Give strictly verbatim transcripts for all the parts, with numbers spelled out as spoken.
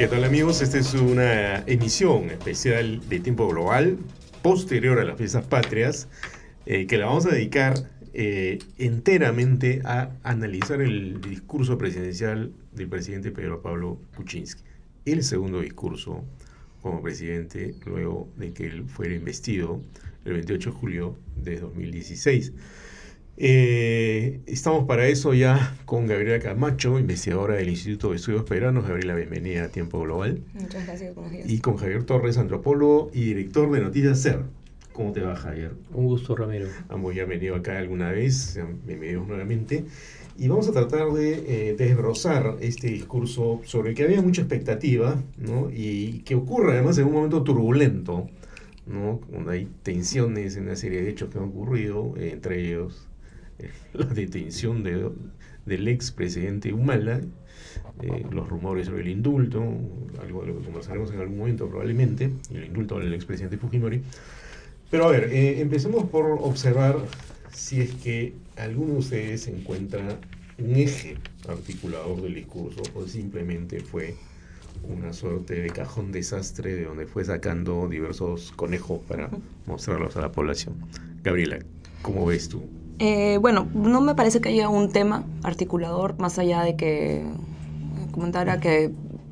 ¿Qué tal, amigos? Esta es una emisión especial de Tiempo Global posterior a las fiestas patrias, eh, que la vamos a dedicar eh, enteramente a analizar el discurso presidencial del presidente Pedro Pablo Kuczynski, el segundo discurso como presidente luego de que él fuera investido el veintiocho de julio de dos mil dieciséis. Eh, estamos para eso ya con Gabriela Camacho, investigadora del Instituto de Estudios Peruanos. Gabriela, bienvenida a Tiempo Global. Muchas gracias, buenos días. Y con Javier Torres, antropólogo y director de Noticias SER. ¿Cómo te va, Javier? Un gusto, Ramiro. Ambos ya han venido acá alguna vez, bienvenidos nuevamente. Y vamos a tratar de eh, desbrozar este discurso sobre el que había mucha expectativa, ¿no? Y que ocurre además en un momento turbulento, ¿no? Donde hay tensiones en una serie de hechos que han ocurrido, eh, entre ellos eh, la detención de, del expresidente Humala, eh, los rumores sobre el indulto, algo de lo que conversaremos en algún momento probablemente, el indulto del expresidente Fujimori. Pero a ver, eh, empecemos por observar si es que alguno de ustedes encuentra un eje articulador del discurso o simplemente fue una suerte de cajón desastre de donde fue sacando diversos conejos para mostrarlos a la población. Gabriela, ¿cómo ves tú? Eh, bueno, no me parece que haya un tema articulador, más allá de que comentara que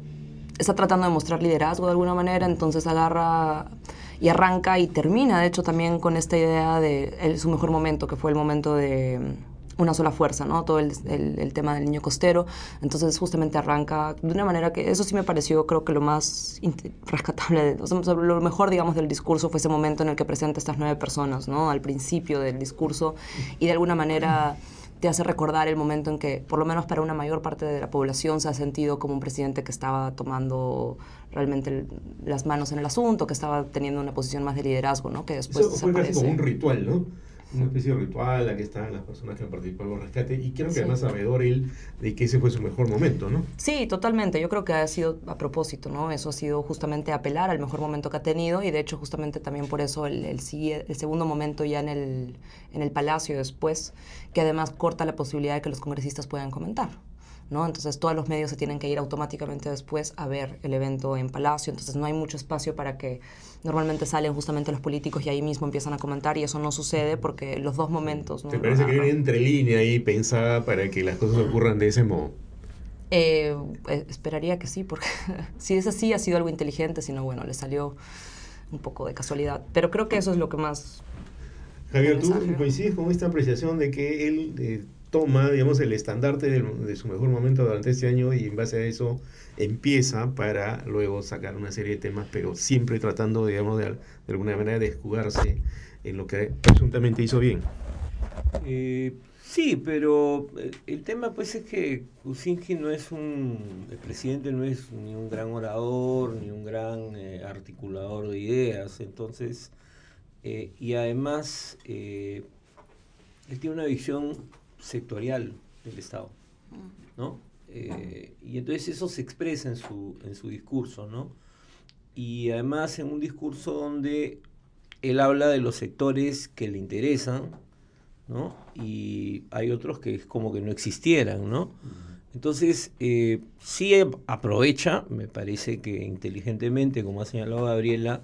está tratando de mostrar liderazgo de alguna manera, entonces agarra y arranca y termina, de hecho, también con esta idea de el, su mejor momento, que fue el momento de una sola fuerza, ¿no? Todo el, el, el tema del niño costero. Entonces, justamente arranca de una manera que, eso sí me pareció, creo que lo más rescatable, o sea, lo mejor, digamos, del discurso fue ese momento en el que presenta estas nueve personas, ¿no? Al principio del discurso, y de alguna manera te hace recordar el momento en que, por lo menos para una mayor parte de la población, se ha sentido como un presidente que estaba tomando realmente el, las manos en el asunto, que estaba teniendo una posición más de liderazgo, ¿no? Que después Eso fue casi como un ritual, ¿no? Una especie de ritual, aquí están las personas que han participado en el rescate, y creo que sí, además sabedor él de que ese fue su mejor momento, ¿no? Sí, totalmente, yo creo que ha sido a propósito, ¿no? Eso ha sido justamente apelar al mejor momento que ha tenido, y de hecho justamente también por eso el, el, el segundo momento ya en el, en el Palacio después, que además corta la posibilidad de que los congresistas puedan comentar, ¿no? Entonces todos los medios se tienen que ir automáticamente después a ver el evento en Palacio, entonces no hay mucho espacio para que normalmente salen justamente los políticos y ahí mismo empiezan a comentar, y eso no sucede porque los dos momentos, ¿no? ¿Te parece que viene entre línea ahí pensada para que las cosas ocurran de ese modo? Eh, eh, esperaría que sí, porque si es así ha sido algo inteligente, si no, bueno, le salió un poco de casualidad, pero creo que eso es lo que más... Javier, ¿tú coincides con esta apreciación de que él eh, toma, digamos, el estandarte de, de su mejor momento durante este año y en base a eso empieza para luego sacar una serie de temas, pero siempre tratando, digamos, de, de alguna manera de escudarse en lo que presuntamente hizo bien? Eh, sí, pero el tema pues es que Kuczynski no es un, el presidente no es ni un gran orador, ni un gran eh, articulador de ideas, entonces, eh, y además, eh, él tiene una visión sectorial del Estado, ¿no? Eh, y entonces eso se expresa en su, en su discurso, ¿no? Y además en un discurso donde él habla de los sectores que le interesan, ¿no? Y hay otros que es como que no existieran, ¿no? Entonces, eh, sí aprovecha, me parece que inteligentemente, como ha señalado Gabriela,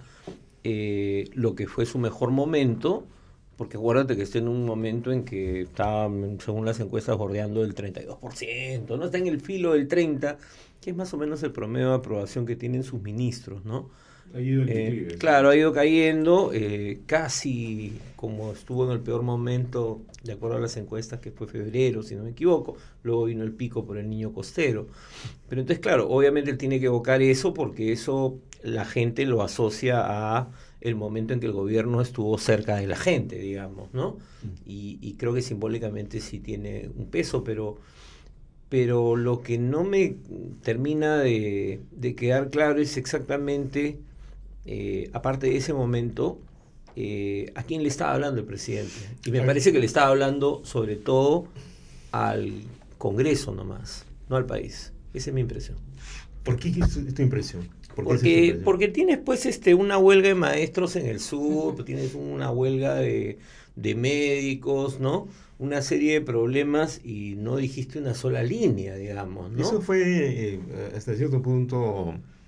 eh, lo que fue su mejor momento, porque acuérdate que está en un momento en que está, según las encuestas, bordeando el treinta y dos por ciento, ¿no? Está en el filo del treinta por ciento, que es más o menos el promedio de aprobación que tienen sus ministros, ¿no? Ha ido el eh, claro, ha ido cayendo, eh, casi como estuvo en el peor momento, de acuerdo a las encuestas, que fue febrero, si no me equivoco. Luego vino el pico por el niño costero. Pero entonces, claro, obviamente él tiene que evocar eso, porque eso la gente lo asocia a el momento en que el gobierno estuvo cerca de la gente, digamos, ¿no? Y, y creo que simbólicamente sí tiene un peso, pero, pero lo que no me termina de, de quedar claro es exactamente, eh, aparte de ese momento, eh, a quién le estaba hablando el presidente. Y me parece que le estaba hablando sobre todo al Congreso nomás, no al país. Esa es mi impresión. ¿Por qué es tu impresión? ¿Por qué Porque, es tu porque tienes pues este, una huelga de maestros en el sur, uh-huh. Tienes una huelga de, de médicos, ¿no? Una serie de problemas y no dijiste una sola línea, digamos, ¿no? Eso fue eh, hasta cierto punto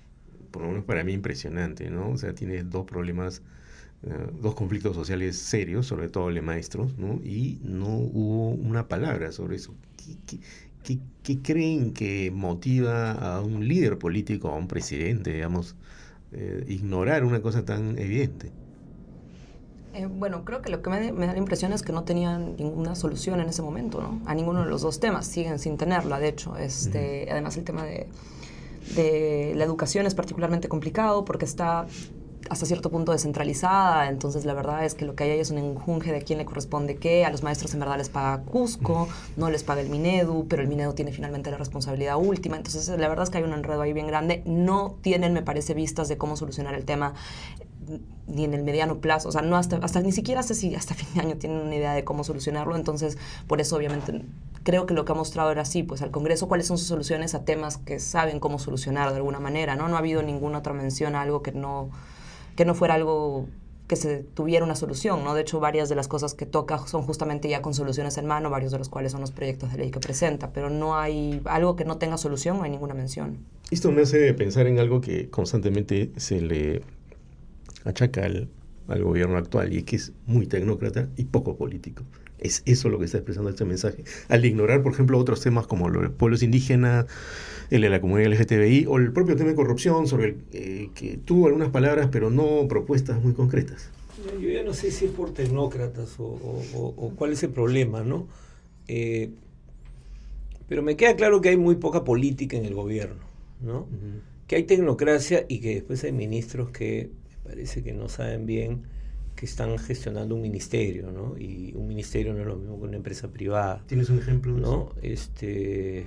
por lo menos para mí, impresionante, ¿no? O sea, tiene dos problemas, uh, dos conflictos sociales serios, sobre todo el de maestros, ¿no? Y no hubo una palabra sobre eso. ¿Qué, qué, qué, qué creen que motiva a un líder político, a un presidente, digamos, eh, ignorar una cosa tan evidente? Eh, bueno, creo que lo que me, me da la impresión es que no tenían ninguna solución en ese momento, ¿no? A ninguno de los dos temas, siguen sin tenerla, de hecho. Este, uh-huh. Además, el tema de, de la educación es particularmente complicado porque está hasta cierto punto descentralizada, entonces la verdad es que lo que hay ahí es un enjunje de quién le corresponde qué. A los maestros en verdad les paga Cusco, no les paga el Minedu, pero el Minedu tiene finalmente la responsabilidad última, entonces la verdad es que hay un enredo ahí bien grande. No tienen, me parece, vistas de cómo solucionar el tema ni en el mediano plazo, o sea, no hasta, hasta ni siquiera sé si hasta fin de año tienen una idea de cómo solucionarlo, entonces por eso obviamente creo que lo que ha mostrado era así, pues al Congreso cuáles son sus soluciones a temas que saben cómo solucionar de alguna manera, ¿no? No ha habido ninguna otra mención a algo que no, que no fuera algo que se tuviera una solución, ¿no? De hecho, varias de las cosas que toca son justamente ya con soluciones en mano, varios de los cuales son los proyectos de ley que presenta, pero no hay algo que no tenga solución, no hay ninguna mención. Esto me hace pensar en algo que constantemente se le achaca al, al gobierno actual, y es que es muy tecnócrata y poco político. Es eso lo que está expresando este mensaje. Al ignorar, por ejemplo, otros temas como los pueblos indígenas, el de la comunidad L G T B I, o el propio tema de corrupción, sobre el eh, que tuvo algunas palabras, pero no propuestas muy concretas. Yo ya no sé si es por tecnócratas o, o, o cuál es el problema, ¿no? Eh, pero me queda claro que hay muy poca política en el gobierno, ¿no? Uh-huh. Que hay tecnocracia y que después hay ministros que parece que no saben bien que están gestionando un ministerio, ¿no? Y un ministerio no es lo mismo que una empresa privada. ¿Tienes un ejemplo de ¿no? eso? Este,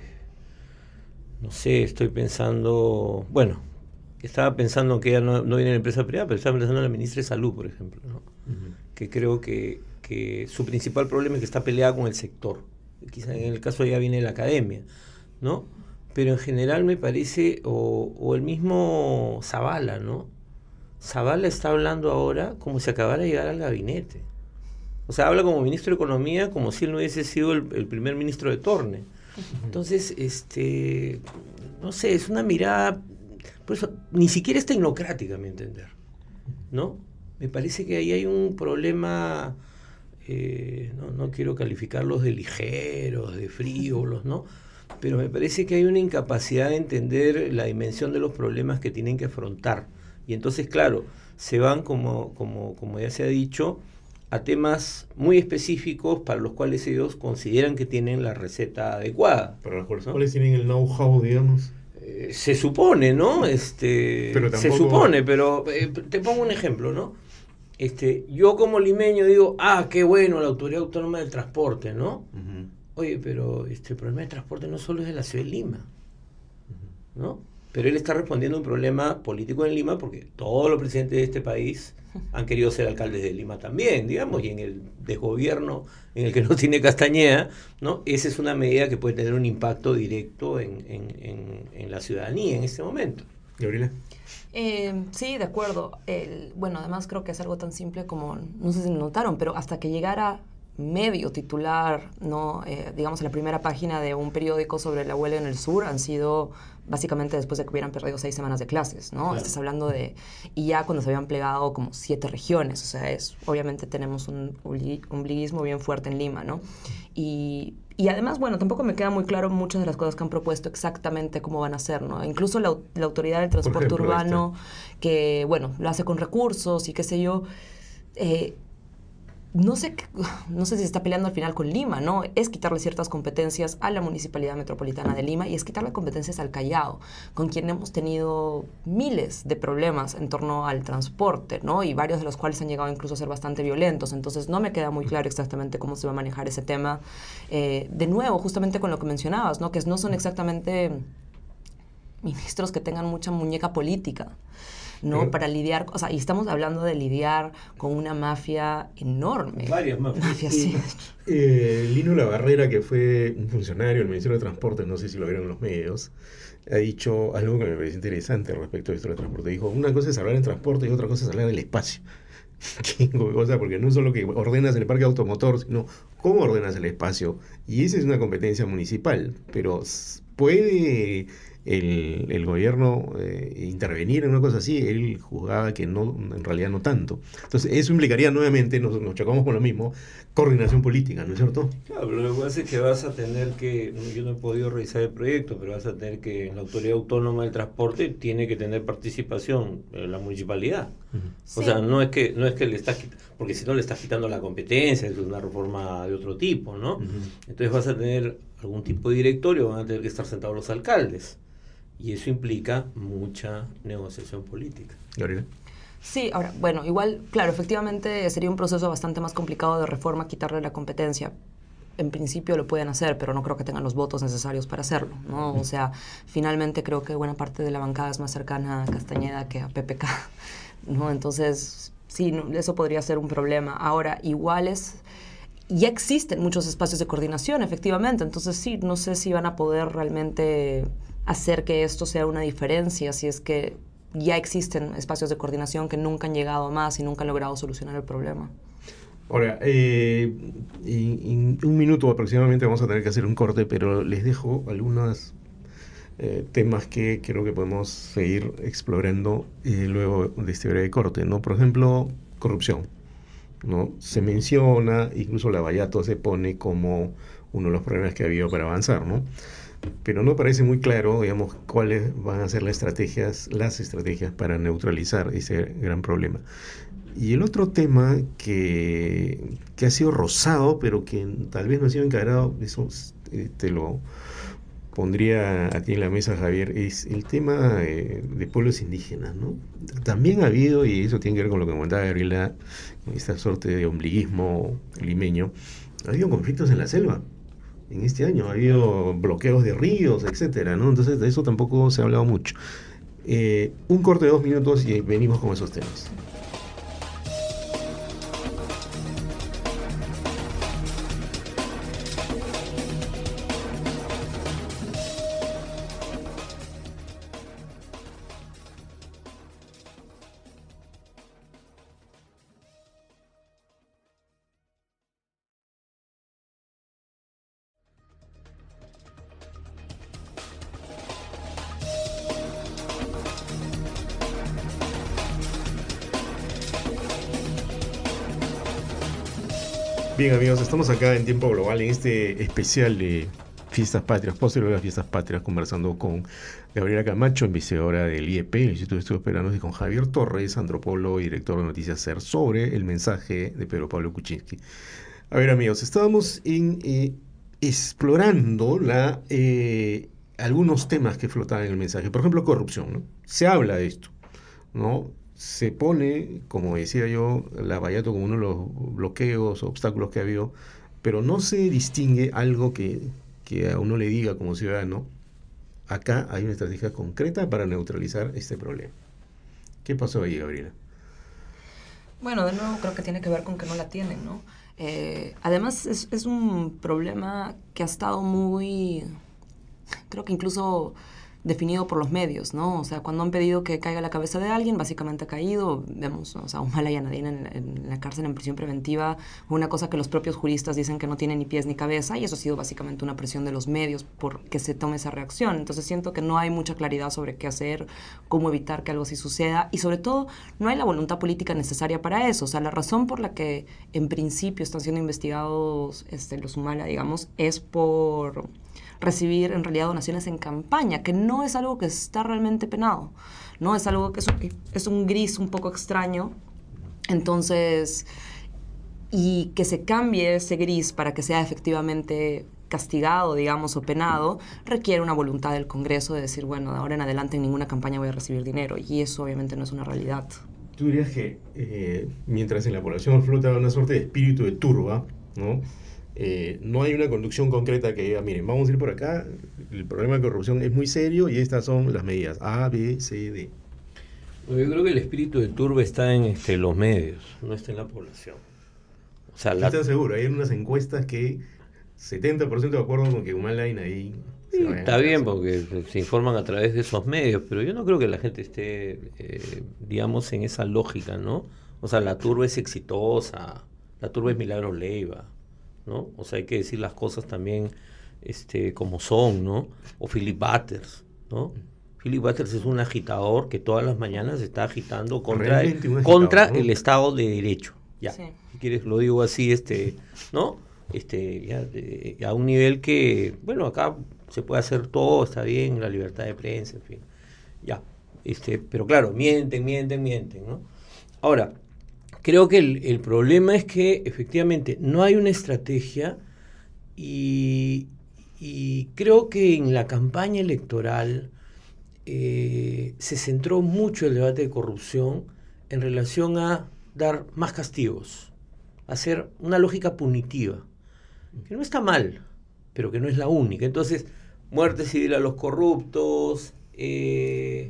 no sé, estoy pensando, bueno, estaba pensando que ella no, no viene de la empresa privada, pero estaba pensando en la ministra de Salud, por ejemplo, ¿no? Uh-huh. Que creo que, que su principal problema es que está peleada con el sector. Quizá en el caso de ella viene de la academia, ¿no? Pero en general me parece, o, o el mismo Zavala, ¿no? Zavala está hablando ahora como si acabara de llegar al gabinete. O sea, habla como ministro de Economía como si él no hubiese sido el, el primer ministro de Torne. Entonces, este, no sé, es una mirada, por eso, ni siquiera es tecnocrática, a mi entender, ¿no? Me parece que ahí hay un problema, eh, no, no quiero calificarlos de ligeros, de frívolos, ¿no? Pero me parece que hay una incapacidad de entender la dimensión de los problemas que tienen que afrontar. Y entonces, claro, se van, como, como, como ya se ha dicho, a temas muy específicos para los cuales ellos consideran que tienen la receta adecuada. Para los cuales, ¿no? ¿Cuáles tienen el know-how, digamos? Eh, se supone, ¿no? Este, pero tampoco... Se supone, pero eh, te pongo un ejemplo, ¿no? Este, yo como limeño digo, ah, qué bueno, la Autoridad Autónoma del Transporte, ¿no? Uh-huh. Oye, pero este, el problema del transporte no solo es de la ciudad de Lima, uh-huh. ¿no? Pero él está respondiendo a un problema político en Lima porque todos los presidentes de este país han querido ser alcaldes de Lima también, digamos, y en el desgobierno en el que no tiene Castañeda, ¿no? Esa es una medida que puede tener un impacto directo en, en, en, en la ciudadanía en este momento. Gabriela. Eh, sí, de acuerdo. El, bueno, además creo que es algo tan simple como, no sé si notaron, pero hasta que llegara medio titular, no, eh, digamos, en la primera página de un periódico sobre la huelga en el sur han sido básicamente después de que hubieran perdido seis semanas de clases, ¿no? Claro. Estás hablando de... Y ya cuando se habían plegado como siete regiones, o sea, es, obviamente tenemos un ombliguismo bien fuerte en Lima, ¿no? Y, y además, bueno, tampoco me queda muy claro muchas de las cosas que han propuesto exactamente cómo van a ser, ¿no? Incluso la, la Autoridad del Transporte ejemplo, Urbano, este. que, bueno, lo hace con recursos y qué sé yo... Eh, No sé, no sé si se está peleando al final con Lima, ¿no? Es quitarle ciertas competencias a la Municipalidad Metropolitana de Lima y es quitarle competencias al Callao, con quien hemos tenido miles de problemas en torno al transporte, ¿no? Y varios de los cuales han llegado incluso a ser bastante violentos. Entonces no me queda muy claro exactamente cómo se va a manejar ese tema. Eh, de nuevo, justamente con lo que mencionabas, ¿no? Que no son exactamente ministros que tengan mucha muñeca política, ¿no? Pero, para lidiar, o sea, y estamos hablando de lidiar con una mafia enorme. Varias mafias. Mafia, sí. Eh, Lino Labarrera, que fue un funcionario del Ministerio de Transporte, no sé si lo vieron en los medios, ha dicho algo que me parece interesante respecto a esto del transporte. Dijo, una cosa es hablar en transporte y otra cosa es hablar del espacio. O sea, porque no es solo que ordenas el parque automotor, sino ¿Cómo ordenas el espacio? Y esa es una competencia municipal, pero s- ¿puede el, el gobierno eh, intervenir en una cosa así? Él juzgaba que no, en realidad no tanto. Entonces, eso implicaría nuevamente, nos, nos chocamos con lo mismo, coordinación política, ¿no es cierto? Claro, pero lo que pasa es que vas a tener que, no, yo no he podido revisar el proyecto, pero vas a tener que, en la Autoridad Autónoma del Transporte tiene que tener participación eh, la municipalidad. O Sí. sea, no es que no es que le estás quitando, porque si no le estás quitando la competencia, es una reforma de otro tipo, ¿no? Ujú. Entonces vas a tener algún tipo de directorio, van a tener que estar sentados los alcaldes. Y eso implica mucha negociación política. Gabriela. Sí, ahora, bueno, igual, claro, efectivamente sería un proceso bastante más complicado de reforma quitarle la competencia. En principio lo pueden hacer, pero no creo que tengan los votos necesarios para hacerlo, ¿no? O sea, finalmente creo que buena parte de la bancada es más cercana a Castañeda que a P P K, ¿no? Entonces, sí, no, eso podría ser un problema. Ahora, igual es... Ya existen muchos espacios de coordinación, efectivamente, entonces sí, no sé si van a poder realmente hacer que esto sea una diferencia, si es que ya existen espacios de coordinación que nunca han llegado a más y nunca han logrado solucionar el problema. Ahora, eh, en, en un minuto aproximadamente vamos a tener que hacer un corte, pero les dejo algunos eh, temas que creo que podemos seguir explorando eh, luego de este breve corte, ¿no? Por ejemplo, corrupción, ¿no? Se menciona, incluso Lavallato se pone como uno de los problemas que ha habido para avanzar, ¿no? Pero no parece muy claro, digamos, cuáles van a ser las estrategias, las estrategias para neutralizar ese gran problema. Y el otro tema que, que ha sido rozado, pero que tal vez no ha sido encarado, eso eh, te lo pondría aquí en la mesa, Javier, es el tema eh, de pueblos indígenas, ¿no? También ha habido, y eso tiene que ver con lo que comentaba Gabriela, con esta suerte de ombliguismo limeño, ha habido conflictos en la selva. En este año ha habido bloqueos de ríos, etcétera, ¿no? Entonces de eso tampoco se ha hablado mucho. Eh, un corte de dos minutos y venimos con esos temas. Bien, amigos, estamos acá en Tiempo Global en este especial de Fiestas Patrias, posterior a las Fiestas Patrias, conversando con Gabriela Camacho, investigadora del I E P, el Instituto de Estudios Peruanos, y con Javier Torres, antropólogo y director de Noticias SER, sobre el mensaje de Pedro Pablo Kuczynski. A ver, amigos, estábamos en, eh, explorando la, eh, algunos temas que flotaban en el mensaje. Por ejemplo, corrupción, ¿no? Se habla de esto, ¿no? Se pone, como decía yo, Lavallato como uno de los bloqueos, obstáculos que ha habido, pero no se distingue algo que, que a uno le diga como ciudadano, acá hay una estrategia concreta para neutralizar este problema. ¿Qué pasó ahí, Gabriela? Bueno, de nuevo creo que tiene que ver con que no la tienen, ¿no? Eh, además es, es un problema que ha estado muy, creo que incluso definido por los medios, ¿no? O sea, cuando han pedido que caiga la cabeza de alguien, básicamente ha caído. Vemos, o sea, Humala y a Nadine en, en la cárcel en prisión preventiva, una cosa que los propios juristas dicen que no tiene ni pies ni cabeza, y eso ha sido básicamente una presión de los medios por que se tome esa reacción. Entonces siento que no hay mucha claridad sobre qué hacer, cómo evitar que algo así suceda, y sobre todo no hay la voluntad política necesaria para eso. O sea, la razón por la que en principio están siendo investigados este, los Humala, digamos, es por recibir en realidad donaciones en campaña, que no es algo que está realmente penado, ¿no? Es algo que es un, es un gris un poco extraño. Entonces, y que se cambie ese gris para que sea efectivamente castigado, digamos, o penado, requiere una voluntad del Congreso de decir, bueno, de ahora en adelante en ninguna campaña voy a recibir dinero, y eso obviamente no es una realidad. Tú dirías que eh, mientras en la población flota una suerte de espíritu de turba, ¿no? Eh, no hay una conducción concreta que diga, miren, vamos a ir por acá, el problema de corrupción es muy serio y estas son las medidas A, B, C, D. Yo creo que el espíritu de turba está en este, los medios, no está en la población. O sea, la... ¿Están seguros? Hay unas encuestas que setenta por ciento de acuerdo con que Humala y Nadine se Sí, vayan está a bien casa. porque se informan a través de esos medios, pero yo no creo que la gente esté, eh, digamos, en esa lógica, ¿no? O sea, la turba es exitosa, la turba es Milagros Leiva, ¿no? O sea, hay que decir las cosas también este, como son, ¿no? O Philip Butters, ¿no? Philip Butters es un agitador que todas las mañanas está agitando contra, el, Realmente un agitador, contra ¿no? el Estado de Derecho. Ya, Sí. si quieres lo digo así, este, ¿no? Este, ya, de- a un nivel que, bueno, acá se puede hacer todo, está bien, la libertad de prensa, en fin, ya. Este, pero claro, mienten, mienten, mienten, ¿no? Ahora, creo que el, el problema es que efectivamente no hay una estrategia y, y creo que en la campaña electoral eh, se centró mucho el debate de corrupción en relación a dar más castigos, hacer una lógica punitiva, que no está mal, pero que no es la única. Entonces, muerte civil a los corruptos, eh,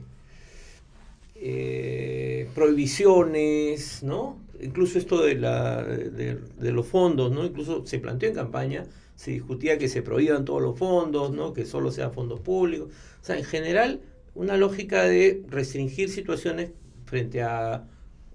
eh, prohibiciones, ¿no? Incluso esto de, la, de, de los fondos, ¿no? Incluso se planteó en campaña, se discutía que se prohíban todos los fondos, ¿no? Que solo sean fondos públicos. O sea, en general, una lógica de restringir situaciones frente a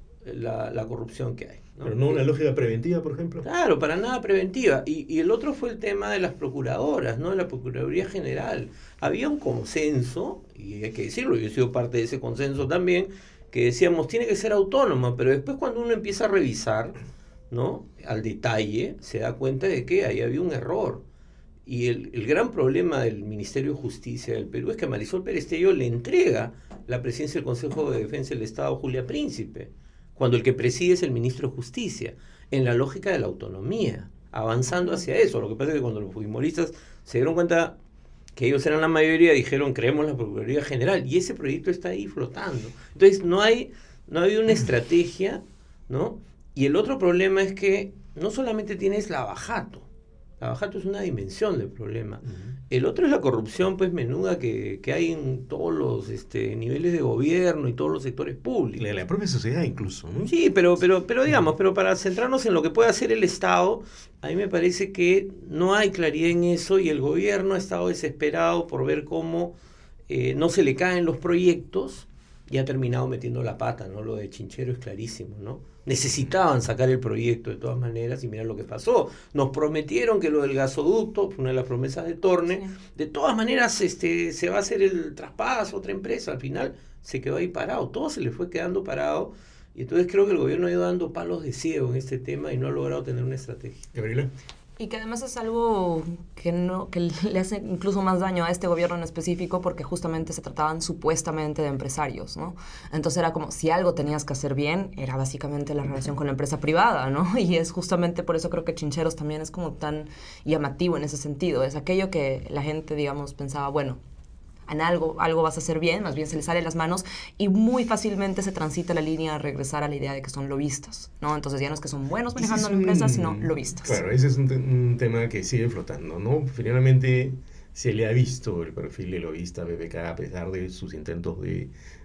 la, la corrupción que hay, ¿no? Pero no una Eh, lógica preventiva, por ejemplo. Claro, para nada preventiva. Y, y el otro fue el tema de las procuradoras, ¿no? De la Procuraduría General. Había un consenso, y hay que decirlo, yo he sido parte de ese consenso también, que decíamos, tiene que ser autónoma, pero después cuando uno empieza a revisar, ¿no? Al detalle, se da cuenta de que ahí había un error. Y el, el gran problema del Ministerio de Justicia del Perú es que Marisol Perestello le entrega la presidencia del Consejo de Defensa del Estado a Julia Príncipe, cuando el que preside es el ministro de Justicia, en la lógica de la autonomía, avanzando hacia eso. Lo que pasa es que cuando los fujimoristas se dieron cuenta que ellos eran la mayoría, dijeron, creemos la Procuraduría General, y ese proyecto está ahí flotando. Entonces, no hay, no hay una estrategia, ¿no? Y el otro problema es que no solamente tienes la Lavajato, la Lavajato es una dimensión del problema. Uh-huh. El otro es la corrupción, pues, menuda que, que hay en todos los este, niveles de gobierno y todos los sectores públicos. La, la propia sociedad incluso, ¿no? Sí, pero, pero, pero digamos, pero para centrarnos en lo que puede hacer el Estado, a mí me parece que no hay claridad en eso y el gobierno ha estado desesperado por ver cómo eh, no se le caen los proyectos y ha terminado metiendo la pata, ¿no? Lo de Chinchero es clarísimo, ¿no? Necesitaban sacar el proyecto de todas maneras y mira lo que pasó. Nos prometieron que lo del gasoducto, fue una de las promesas de Torne, sí. De todas maneras este, se va a hacer el traspaso a otra empresa, al final se quedó ahí parado, todo se le fue quedando parado y entonces creo que el gobierno ha ido dando palos de ciego en este tema y no ha logrado tener una estrategia. Gabriela. Y que además es algo que, no, que le hace incluso más daño a este gobierno en específico porque justamente se trataban supuestamente de empresarios, ¿no? Entonces era como, si algo tenías que hacer bien, era básicamente la relación con la empresa privada, ¿no? Y es justamente por eso creo que Chincheros también es como tan llamativo en ese sentido. Es aquello que la gente, digamos, pensaba, bueno, en algo, algo vas a hacer bien, más bien se le sale de las manos y muy fácilmente se transita la línea a regresar a la idea de que son lobistas, ¿no? Entonces ya no es que son buenos manejando la empresa, sino lobistas. Claro, ese es un, te un tema que sigue flotando, ¿no? Finalmente se le ha visto el perfil de lobista B B K a pesar de sus intentos de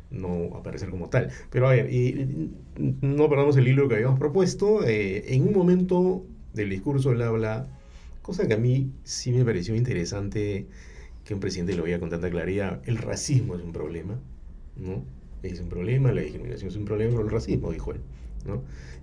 no aparecer como tal. Pero a ver, y, no perdamos el hilo que habíamos propuesto. Eh, en un momento del discurso él habla, cosa que a mí sí me pareció interesante que un presidente lo veía con tanta claridad, el racismo es un problema, ¿no? Es un problema, la discriminación es un problema, pero el racismo, dijo él, ¿no?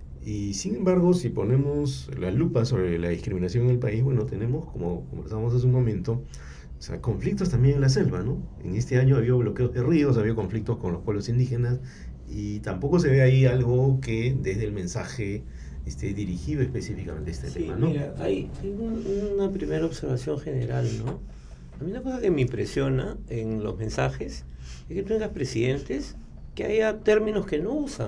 Y sin embargo, si ponemos la lupa sobre la discriminación en el país, bueno, tenemos, como conversamos hace un momento, o sea, conflictos también en la selva, ¿no? En este año había bloqueos de ríos, había conflictos con los pueblos indígenas, y tampoco se ve ahí algo que desde el mensaje esté dirigido específicamente a este sí, tema, ¿no? Mira, hay, hay un, una primera observación general, ¿no? A mí una cosa que me impresiona en los mensajes es que tú tengas presidentes que haya términos que no usan.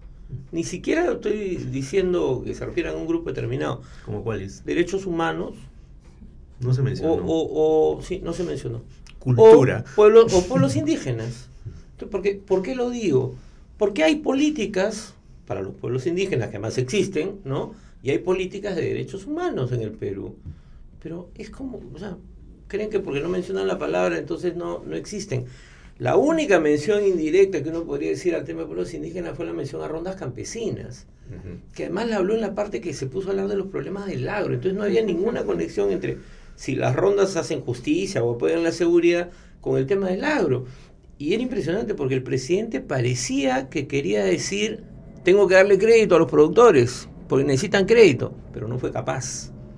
Ni siquiera estoy diciendo que se refieran a un grupo determinado. ¿Cómo cuáles? Derechos humanos. No se mencionó. O, o, o sí, no se mencionó. Cultura. O pueblos, o pueblos indígenas. Entonces, ¿por qué, ¿por qué lo digo? Porque hay políticas para los pueblos indígenas que además existen, ¿no? Y hay políticas de derechos humanos en el Perú. Pero es como, o sea, creen que porque no mencionan la palabra entonces no, no existen. La única mención indirecta que uno podría decir al tema de pueblos indígenas fue la mención a rondas campesinas, uh-huh. que además la habló en la parte que se puso a hablar de los problemas del agro, entonces no había ninguna conexión entre si las rondas hacen justicia o apoyan la seguridad con el tema del agro. Y era impresionante porque el presidente parecía que quería decir, tengo que darle crédito a los productores, porque necesitan crédito, pero no fue capaz.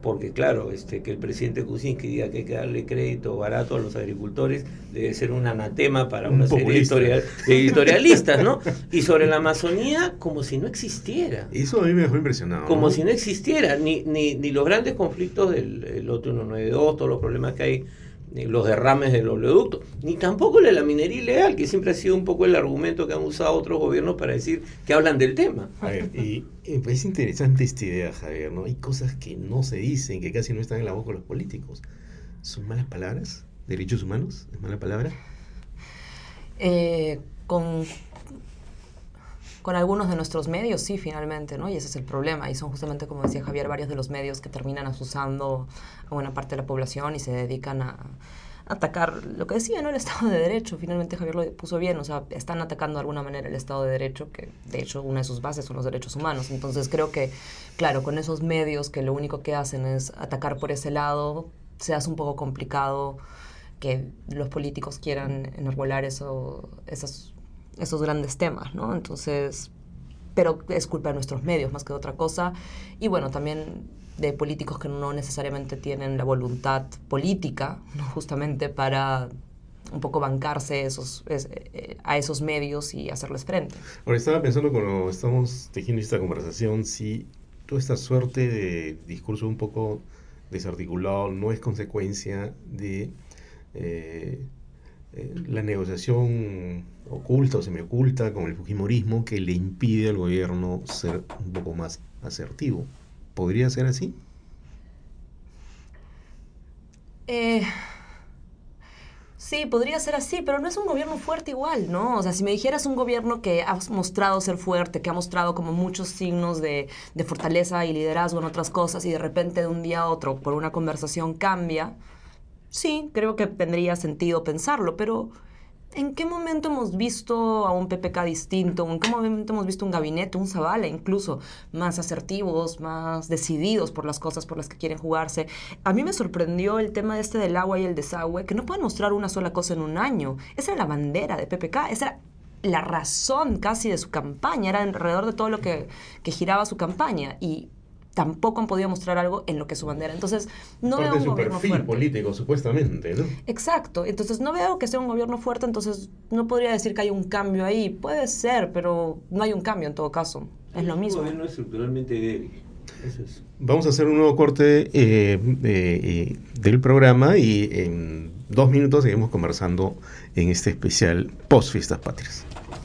porque claro, este, que el presidente Kuczynski diga que hay que darle crédito barato a los agricultores debe ser un anatema para Un una serie de, populista. editorial, de editorialistas, ¿no? Y sobre la Amazonía, como si no existiera. Eso a mí me dejó impresionado. Como ¿no? si no existiera, ni, ni, ni los grandes conflictos del el lote ciento noventa y dos, todos los problemas que hay, ni los derrames del oleoducto, ni tampoco la, la minería ilegal, que siempre ha sido un poco el argumento que han usado otros gobiernos para decir que hablan del tema. A ver, y eh, es interesante esta idea, Javier, ¿no? Hay cosas que no se dicen, que casi no están en la boca de los políticos. ¿Son malas palabras? ¿Derechos humanos? ¿Es mala palabra? Eh, con, con algunos de nuestros medios, sí, finalmente, ¿no? Y ese es el problema. Y son justamente, como decía Javier, varios de los medios que terminan asusando a buena parte de la población y se dedican a atacar lo que decía, ¿no? El Estado de Derecho. Finalmente Javier lo puso bien, o sea, están atacando de alguna manera el Estado de Derecho, que de hecho una de sus bases son los derechos humanos. Entonces creo que, claro, con esos medios que lo único que hacen es atacar por ese lado, se hace un poco complicado que los políticos quieran enarbolar eso, esos, esos grandes temas, ¿no? Entonces, pero es culpa de nuestros medios más que de otra cosa. Y bueno, también de políticos que no necesariamente tienen la voluntad política, ¿no? Justamente para un poco bancarse esos, es, eh, a esos medios y hacerles frente. Ahora, estaba pensando cuando estamos tejiendo esta conversación, si toda esta suerte de discurso un poco desarticulado no es consecuencia de eh, eh, la negociación oculta o semioculta con el fujimorismo que le impide al gobierno ser un poco más asertivo. ¿Podría ser así? Eh, sí, podría ser así, pero no es un gobierno fuerte igual, ¿no? O sea, si me dijeras un gobierno que ha mostrado ser fuerte, que ha mostrado como muchos signos de, de fortaleza y liderazgo en otras cosas y de repente de un día a otro por una conversación cambia, sí, creo que tendría sentido pensarlo, pero ¿en qué momento hemos visto a un P P K distinto? ¿En qué momento hemos visto un gabinete, un Zavala incluso, más asertivos, más decididos por las cosas por las que quieren jugarse? A mí me sorprendió el tema este del agua y el desagüe, que no pueden mostrar una sola cosa en un año. Esa era la bandera de P P K, esa era la razón casi de su campaña, era alrededor de todo lo que, que giraba su campaña. Y tampoco han podido mostrar algo en lo que es su bandera. Entonces, no Parte veo de un su gobierno perfil fuerte. político, supuestamente, ¿no? Exacto. Entonces, no veo que sea un gobierno fuerte, entonces no podría decir que hay un cambio ahí. Puede ser, pero no hay un cambio en todo caso. Es lo Un mismo. gobierno estructuralmente débil. Eso es. Vamos a hacer un nuevo corte eh, eh, eh, del programa y en dos minutos seguimos conversando en este especial post Fiestas Patrias.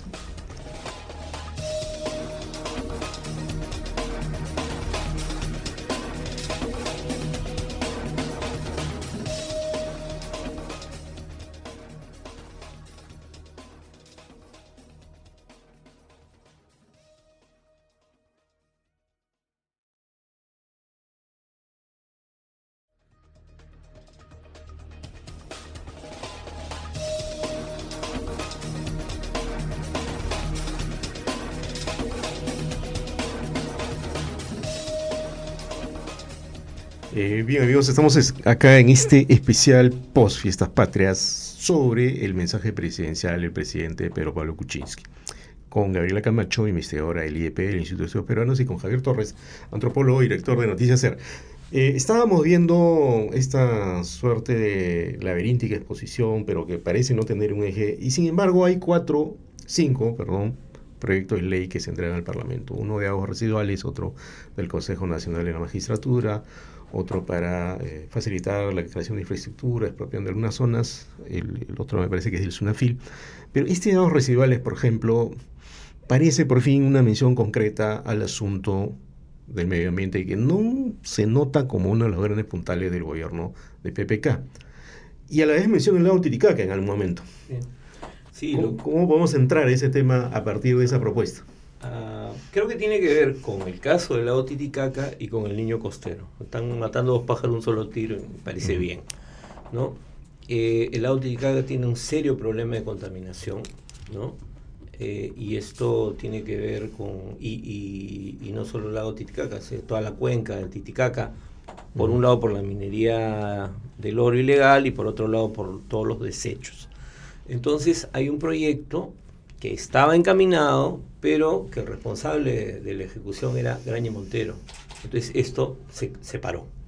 Eh, bien amigos, estamos es- acá en este especial post Fiestas Patrias sobre el mensaje presidencial del presidente Pedro Pablo Kuczynski, con Gabriela Camacho, investigadora del I E P, del Instituto de Estudios Peruanos, y con Javier Torres, antropólogo y director de Noticias Ser. Eh, estábamos viendo esta suerte de laberíntica exposición, pero que parece no tener un eje, y sin embargo hay cuatro, cinco, perdón, proyectos de ley que se entregan al Parlamento. Uno de aguas residuales, otro del Consejo Nacional de la Magistratura, otro para eh, facilitar la creación de infraestructura, expropiando algunas zonas, el, el otro me parece que es el SUNAFIL. Pero este de aguas residuales, por ejemplo, parece por fin una mención concreta al asunto del medio ambiente que no se nota como uno de los grandes puntales del gobierno de P P K. Y a la vez menciona el lago Titicaca en algún momento. Bien. Sí, ¿Cómo, lo, ¿Cómo podemos entrar a ese tema a partir de esa propuesta? ah, creo que tiene que ver con el caso del lago Titicaca y con el niño costero. Están matando dos pájaros de un solo tiro, y me parece Mm. bien, ¿no? Eh, el lago Titicaca tiene un serio problema de contaminación, ¿no? Eh, y esto tiene que ver con, y, y, y no solo el lago Titicaca, sino toda la cuenca del Titicaca, por un lado por la minería del oro ilegal y por otro lado por todos los desechos. Entonces hay un proyecto que estaba encaminado, pero que el responsable de la ejecución era Graña Montero. Entonces esto se, se paró,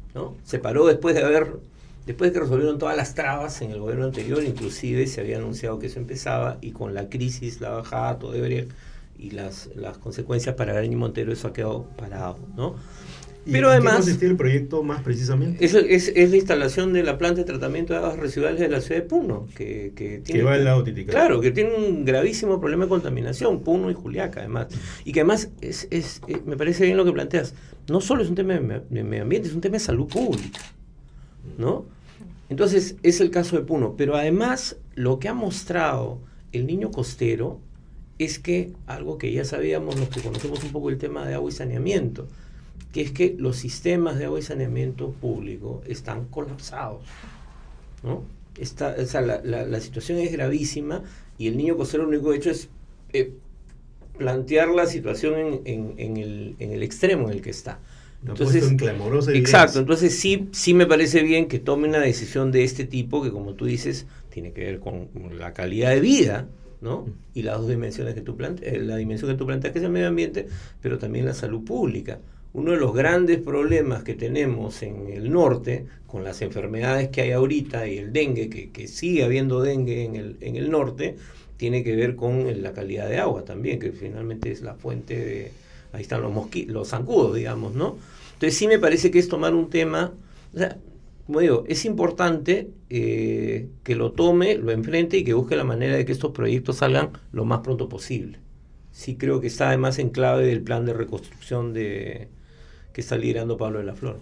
¿no? Se paró después de haber, después de que resolvieron todas las trabas en el gobierno anterior, inclusive se había anunciado que eso empezaba, y con la crisis, la bajada, todo Odebrecht y las, las consecuencias para Garín y Montero, eso ha quedado parado, ¿no? Pero además, ¿en qué consistía el proyecto más precisamente? Es, es, es la instalación de la planta de tratamiento de aguas residuales de la ciudad de Puno, que, que, tiene, que va al lado Titicaca. Claro, que tiene un gravísimo problema de contaminación, Puno y Juliaca además. Y que además, es, es, es, me parece bien lo que planteas, no solo es un tema de, de medio ambiente, es un tema de salud pública, ¿no? Entonces, es el caso de Puno. Pero además, lo que ha mostrado el Niño Costero es que, algo que ya sabíamos los que conocemos un poco el tema de agua y saneamiento, que es que los sistemas de agua y saneamiento público están colapsados, ¿no? Está, o sea, la, la, la situación es gravísima, y el Niño Costero lo único que ha hecho es eh, plantear la situación en, en, en, el, en el extremo en el que está. Entonces, en clamorosa evidencia. Exacto, entonces sí, sí me parece bien que tome una decisión de este tipo, que como tú dices, tiene que ver con la calidad de vida, ¿no? Y las dos dimensiones que tú planteas, la dimensión que tú planteas, que es el medio ambiente, pero también la salud pública. Uno de los grandes problemas que tenemos en el norte, con las enfermedades que hay ahorita y el dengue, que, que sigue habiendo dengue en el, en el norte, tiene que ver con la calidad de agua también, que finalmente es la fuente de... Ahí están los mosquitos, los zancudos, digamos, ¿no? Entonces sí me parece que es tomar un tema... O sea, como digo, es importante eh, que lo tome, lo enfrente y que busque la manera de que estos proyectos salgan lo más pronto posible. Sí creo que está además en clave del plan de reconstrucción de... que está liderando Pablo de la Flor.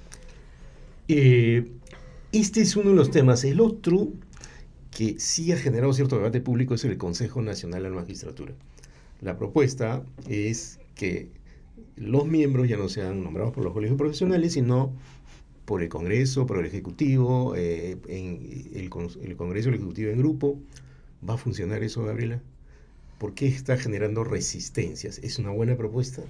Eh, este es uno de los temas. El otro que sí ha generado cierto debate público es el Consejo Nacional de la Magistratura. La propuesta es que los miembros ya no sean nombrados por los colegios profesionales, sino por el Congreso, por el Ejecutivo, eh, en el, el Congreso y el Ejecutivo en grupo. ¿Va a funcionar eso, Gabriela? ¿Por qué está generando resistencias? ¿Es una buena propuesta?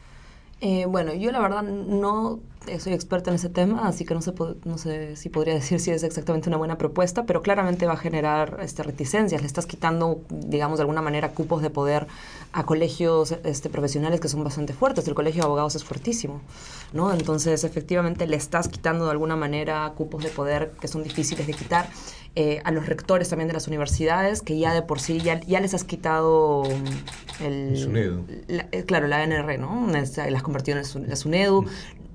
Eh, bueno, yo la verdad no soy experta en ese tema, así que no sé, no sé si podría decir si es exactamente una buena propuesta, pero claramente va a generar este, reticencias. Le estás quitando, digamos, de alguna manera cupos de poder a colegios este, profesionales que son bastante fuertes. El colegio de abogados es fuertísimo, ¿no? Entonces, efectivamente, le estás quitando de alguna manera cupos de poder que son difíciles de quitar. Eh, a los rectores también de las universidades, que ya de por sí ya, ya les has quitado el... SUNEDU. La, eh, claro, la A N R, ¿no? Las has convertido en la SUNEDU. Mm.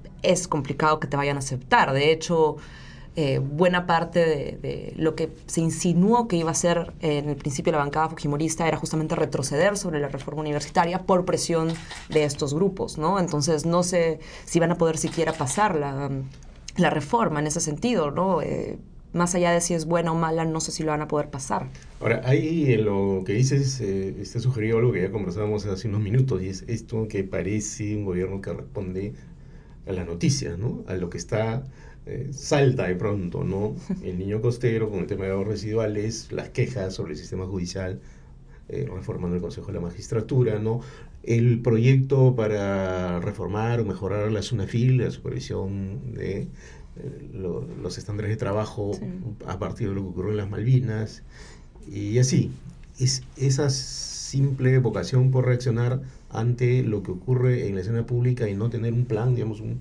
Es complicado que te vayan a aceptar. De hecho, eh, buena parte de, de lo que se insinuó que iba a ser eh, en el principio la bancada fujimorista era justamente retroceder sobre la reforma universitaria por presión de estos grupos, ¿no? Entonces, no sé si van a poder siquiera pasar la, la reforma en ese sentido, ¿no? Eh, más allá de si es buena o mala, no sé si lo van a poder pasar. Ahora, ahí en lo que dices, eh, está sugerido algo que ya conversábamos hace unos minutos, y es esto que parece un gobierno que responde a las noticias, ¿no? A lo que está, eh, salta de pronto, ¿no? El Niño Costero con el tema de aguas residuales, las quejas sobre el sistema judicial, eh, reformando el Consejo de la Magistratura, ¿no? El proyecto para reformar o mejorar la SUNAFIL, la supervisión de Lo, los estándares de trabajo, sí, a partir de lo que ocurrió en las Malvinas, y así, es esa simple vocación por reaccionar ante lo que ocurre en la escena pública y no tener un plan, digamos, un,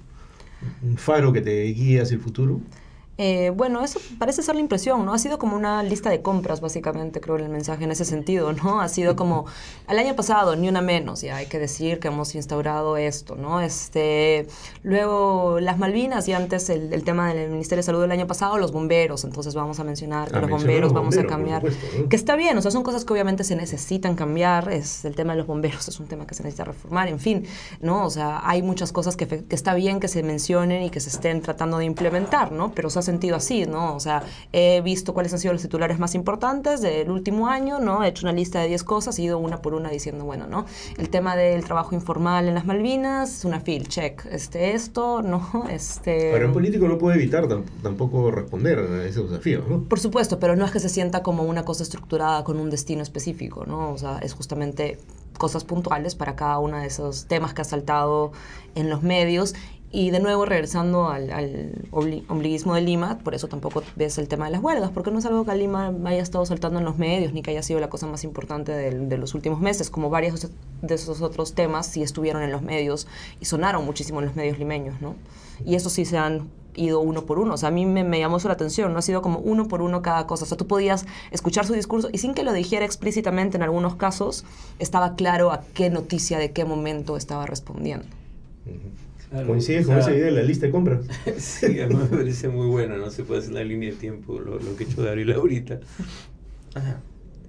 un faro que te guíe hacia el futuro. Eh, bueno, eso parece ser la impresión, ¿no? Ha sido como una lista de compras, básicamente, creo, el mensaje en ese sentido, ¿no? Ha sido como, al año pasado, ni una menos, ya hay que decir que hemos instaurado esto, ¿no? Este, luego, las Malvinas y antes el, el tema del Ministerio de Salud del año pasado, los bomberos, entonces vamos a mencionar que ah, los bomberos vamos bomberos, a cambiar, supuesto, ¿no? Que está bien, o sea, son cosas que obviamente se necesitan cambiar, es el tema de los bomberos, es un tema que se necesita reformar, en fin, ¿no? O sea, hay muchas cosas que, que está bien que se mencionen y que se estén tratando de implementar, ¿no? Pero, o sea, sentido así, ¿no? O sea, he visto cuáles han sido los titulares más importantes del último año, ¿no? He hecho una lista de diez cosas, he ido una por una diciendo, bueno, ¿no? El tema del trabajo informal en las Malvinas, una fil, check, este, esto, ¿no? Este... Pero el político no puede evitar t- tampoco responder a ese desafío, ¿no? Por supuesto, pero no es que se sienta como una cosa estructurada con un destino específico, ¿no? O sea, es justamente cosas puntuales para cada uno de esos temas que ha saltado en los medios. Y de nuevo, regresando al, al ombliguismo de Lima, por eso tampoco ves el tema de las huelgas, porque no es algo que a Lima haya estado saltando en los medios, ni que haya sido la cosa más importante de, de los últimos meses, como varios de esos otros temas sí estuvieron en los medios y sonaron muchísimo en los medios limeños, ¿no? Y eso sí se han ido uno por uno. O sea, a mí me, me llamó eso la atención, no ha sido como uno por uno cada cosa. O sea, tú podías escuchar su discurso y sin que lo dijera explícitamente en algunos casos, estaba claro a qué noticia, de qué momento estaba respondiendo. Claro, ¿coincides con esa idea de la lista de compras? Sí, a mí me parece muy buena, no se puede hacer una línea de tiempo, lo, lo que he hecho Gabriel ahorita. Ajá.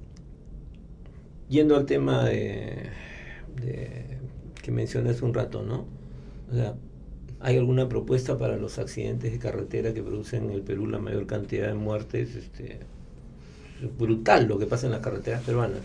Yendo al tema de, de que mencioné hace un rato, ¿no? O sea, ¿hay alguna propuesta para los accidentes de carretera que producen en el Perú la mayor cantidad de muertes? Este, es brutal lo que pasa en las carreteras peruanas.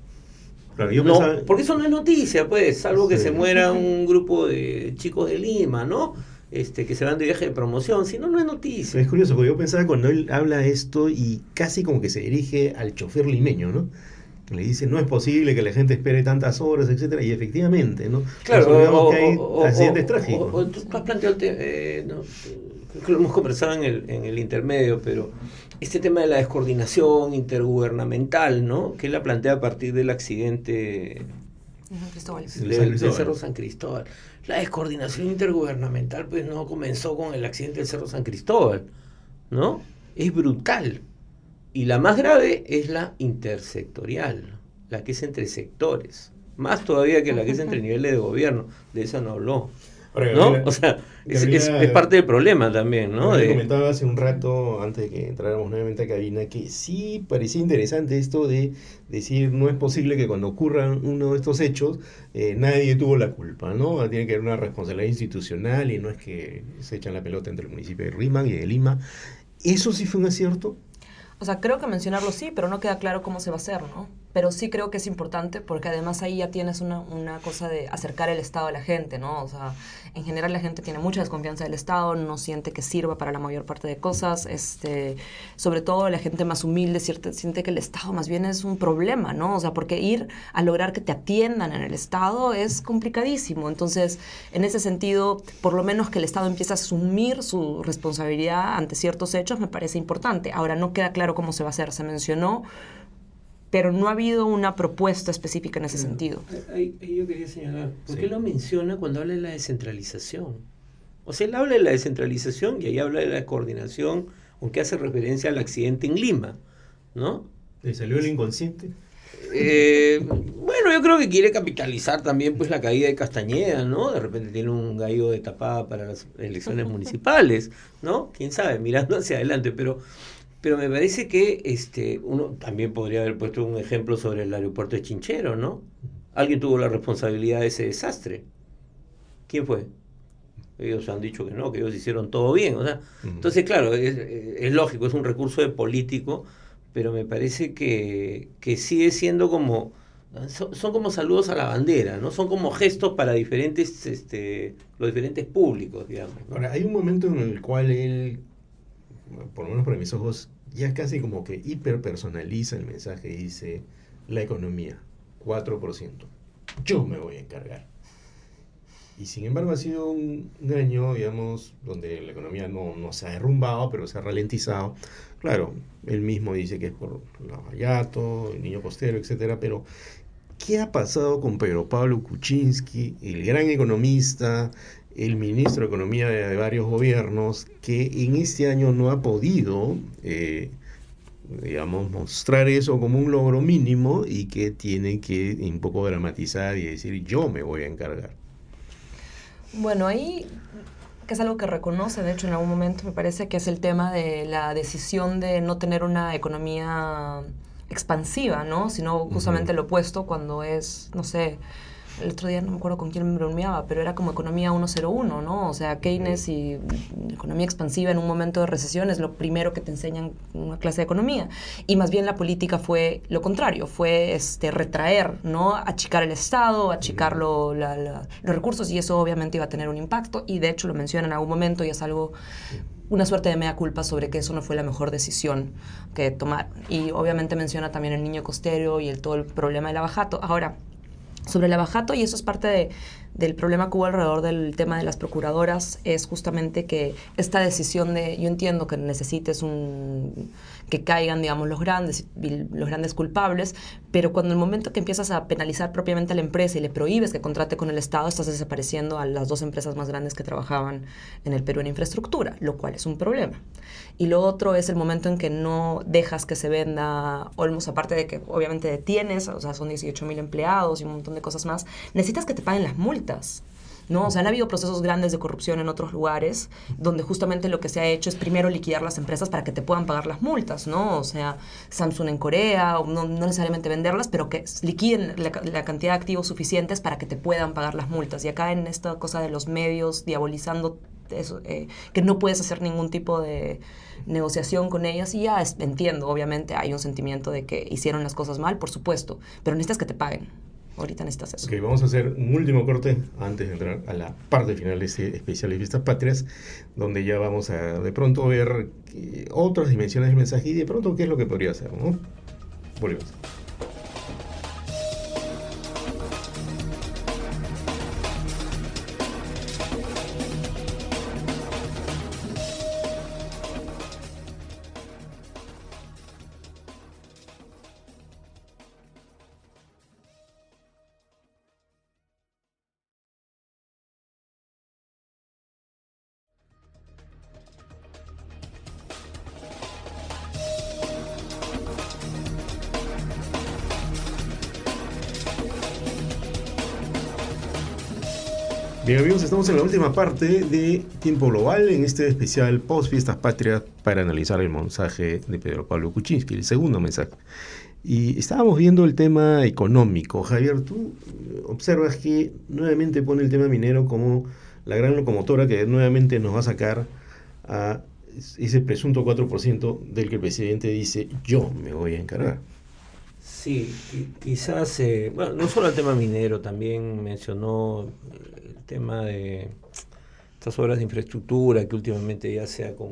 Claro, yo no, pensaba... porque eso no es noticia, pues, salvo que sí. se muera un grupo de chicos de Lima, ¿no? Este, que se van de viaje de promoción, si no, no es noticia. Es curioso, porque yo pensaba cuando él habla esto y casi como que se dirige al chofer limeño, ¿no? Le dice, no es posible que la gente espere tantas horas, etcétera, y efectivamente, ¿no? Claro, o, o, que hay o, accidentes o, trágicos. O, o, tú has planteado el tema, eh, no, creo que lo hemos conversado en el, en el intermedio, pero este tema de la descoordinación intergubernamental, ¿no? Que él la plantea a partir del accidente San Cristóbal. del de, de Cerro San Cristóbal. La descoordinación intergubernamental pues no comenzó con el accidente del Cerro San Cristóbal, ¿no? Es brutal. Y la más grave es la intersectorial, la que es entre sectores, más todavía que la que es entre niveles de gobierno. De eso no habló, Ahora, ¿no? Gabriela, O sea, es, Gabriela, es, es parte del problema también, ¿no? Yo de... comentaba hace un rato, antes de que entráramos nuevamente a cabina, que sí parecía interesante esto de decir, no es posible que cuando ocurran uno de estos hechos, eh, nadie tuvo la culpa, ¿no? Tiene que haber una responsabilidad institucional y no es que se echan la pelota entre el municipio de Rima y de Lima. ¿Eso sí fue un acierto? O sea, creo que mencionarlo sí, pero no queda claro cómo se va a hacer, ¿no? Pero sí creo que es importante porque además ahí ya tienes una, una cosa de acercar el Estado a la gente, ¿no? O sea, en general la gente tiene mucha desconfianza del Estado, no siente que sirva para la mayor parte de cosas, este, sobre todo la gente más humilde siente, siente que el Estado más bien es un problema, ¿no? O sea, porque ir a lograr que te atiendan en el Estado es complicadísimo. Entonces, en ese sentido, por lo menos que el Estado empiece a asumir su responsabilidad ante ciertos hechos me parece importante. Ahora, no queda claro cómo se va a hacer, se mencionó, pero no ha habido una propuesta específica en ese Claro. sentido. Ahí, ahí yo quería señalar, ¿por Sí. qué lo menciona cuando habla de la descentralización? O sea, él habla de la descentralización y ahí habla de la coordinación, aunque hace referencia al accidente en Lima, ¿no? ¿Le salió el inconsciente? Eh, bueno, yo creo que quiere capitalizar también pues la caída de Castañeda, ¿no? De repente tiene un gallo de tapada para las elecciones municipales, ¿no? Quién sabe, mirando hacia adelante, pero pero me parece que este uno también podría haber puesto un ejemplo sobre el aeropuerto de Chinchero, ¿no? Alguien tuvo la responsabilidad de ese desastre. ¿Quién fue? Ellos han dicho que no, que ellos hicieron todo bien, o sea, Uh-huh. entonces claro, es, es lógico, es un recurso de político, pero me parece que, que sigue siendo como, son, son como saludos a la bandera, ¿no? Son como gestos para diferentes, este, los diferentes públicos, digamos, ¿no? Ahora, hay un momento en el cual él, por lo menos para mis ojos, ya casi como que hiperpersonaliza el mensaje y dice, la economía, cuatro por ciento, yo me voy a encargar. Y sin embargo ha sido un, un año, digamos, donde la economía no, no se ha derrumbado, pero se ha ralentizado. Claro, él mismo dice que es por Lavallato, el niño costero, etcétera, pero ¿qué ha pasado con Pedro Pablo Kuczynski, el gran economista, el ministro de Economía de, de varios gobiernos, que en este año no ha podido, eh, digamos, mostrar eso como un logro mínimo y que tiene que un poco dramatizar y decir, yo me voy a encargar? Bueno, ahí, que es algo que reconoce, de hecho, en algún momento me parece que es el tema de la decisión de no tener una economía expansiva, ¿no? Sino justamente uh-huh. lo opuesto cuando es, no sé, el otro día no me acuerdo con quién me bromeaba, pero era como economía uno cero uno, ¿no? O sea, Keynes y economía expansiva en un momento de recesión es lo primero que te enseñan en una clase de economía. Y más bien la política fue lo contrario, fue este, retraer, ¿no? Achicar el Estado, achicar lo, la, la, los recursos, y eso obviamente iba a tener un impacto, y de hecho lo menciona en algún momento y es algo, una suerte de mea culpa sobre que eso no fue la mejor decisión que tomar. Y obviamente menciona también el niño costero y el, todo el problema del abajato. Ahora, sobre el abajato, y eso es parte de, del problema que hubo alrededor del tema de las procuradoras, es justamente que esta decisión de, yo entiendo que necesites un, que caigan, digamos, los grandes, los grandes culpables, pero cuando el momento que empiezas a penalizar propiamente a la empresa y le prohíbes que contrate con el Estado, estás desapareciendo a las dos empresas más grandes que trabajaban en el Perú en infraestructura, lo cual es un problema. Y lo otro es el momento en que no dejas que se venda Olmos, aparte de que obviamente detienes, o sea, son dieciocho mil empleados y un montón de cosas más, necesitas que te paguen las multas. ¿No? O sea, han habido procesos grandes de corrupción en otros lugares donde justamente lo que se ha hecho es primero liquidar las empresas para que te puedan pagar las multas, ¿no? O sea, Samsung en Corea, no, no necesariamente venderlas, pero que liquiden la, la cantidad de activos suficientes para que te puedan pagar las multas. Y acá en esta cosa de los medios diabolizando eso, eh, que no puedes hacer ningún tipo de negociación con ellas, y ya es, entiendo, obviamente hay un sentimiento de que hicieron las cosas mal, por supuesto, pero necesitas que te paguen. Ahorita necesitas eso. Ok, vamos a hacer un último corte antes de entrar a la parte final de este especial de Fiestas Patrias, donde ya vamos a de pronto ver eh, otras dimensiones del mensaje y de pronto qué es lo que podría hacer, ¿no? Volvemos. Bien amigos, estamos en la última parte de Tiempo Global, en este especial post Fiestas Patrias para analizar el mensaje de Pedro Pablo Kuczynski, el segundo mensaje. Y estábamos viendo el tema económico. Javier, tú observas que nuevamente pone el tema minero como la gran locomotora que nuevamente nos va a sacar a ese presunto cuatro por ciento del que el presidente dice yo me voy a encargar. Sí, quizás, eh, bueno, no solo el tema minero, también mencionó el tema de estas obras de infraestructura que últimamente ya se ha como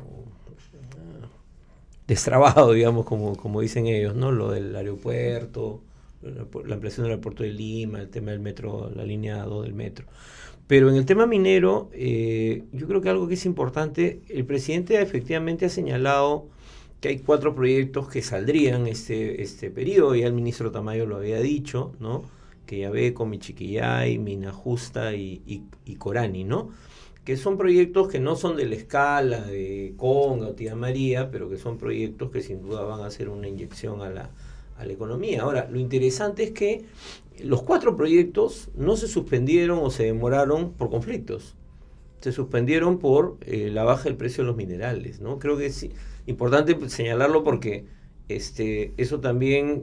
uh, destrabado, digamos, como, como dicen ellos, ¿no? Lo del aeropuerto, la ampliación del aeropuerto de Lima, el tema del metro, la línea dos del metro. Pero en el tema minero, eh, yo creo que algo que es importante, el presidente efectivamente ha señalado que hay cuatro proyectos que saldrían este, este periodo, ya el ministro Tamayo lo había dicho, ¿no? Que ya ve con Michiquillay, Mina Justa y, y, y Corani, ¿no? Que son proyectos que no son de la escala de Conga o Tía María, pero que son proyectos que sin duda van a hacer una inyección a la, a la economía. Ahora, lo interesante es que los cuatro proyectos no se suspendieron o se demoraron por conflictos. Se suspendieron por eh, la baja del precio de los minerales, ¿no? Creo que es importante señalarlo porque este, eso también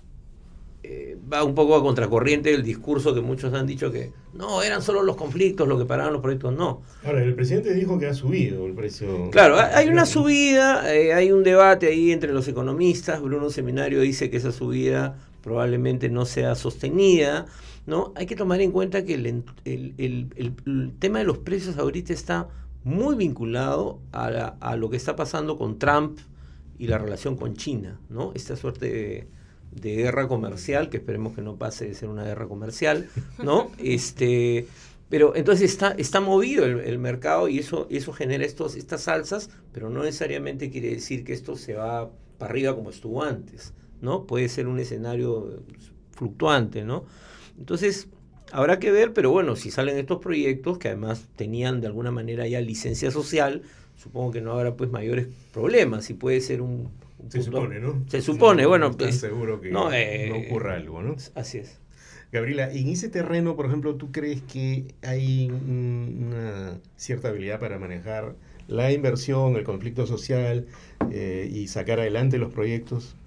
eh, va un poco a contracorriente del discurso que muchos han dicho que no, eran solo los conflictos lo que paraban los proyectos, no. Ahora, el presidente dijo que ha subido el precio. Claro, hay una subida, eh, hay un debate ahí entre los economistas. Bruno Seminario dice que esa subida probablemente no sea sostenida, ¿no? Hay que tomar en cuenta que el, el, el, el, el tema de los precios ahorita está muy vinculado a, la, a lo que está pasando con Trump y la relación con China, ¿no? Esta suerte de, de guerra comercial, que esperemos que no pase de ser una guerra comercial, ¿no? Este, pero entonces está, está movido el, el mercado y eso, eso genera estos, estas alzas, pero no necesariamente quiere decir que esto se va para arriba como estuvo antes, ¿no? Puede ser un escenario fluctuante, ¿no? Entonces, habrá que ver, pero bueno, si salen estos proyectos que además tenían de alguna manera ya licencia social, supongo que no habrá pues mayores problemas y puede ser un... un se punto, supone, ¿no? Se supone, no, bueno... No estás pues, seguro que no, no, eh, no ocurra algo, ¿no? Así es. Gabriela, en ese terreno, por ejemplo, ¿tú crees que hay un, una cierta habilidad para manejar la inversión, el conflicto social eh, y sacar adelante los proyectos?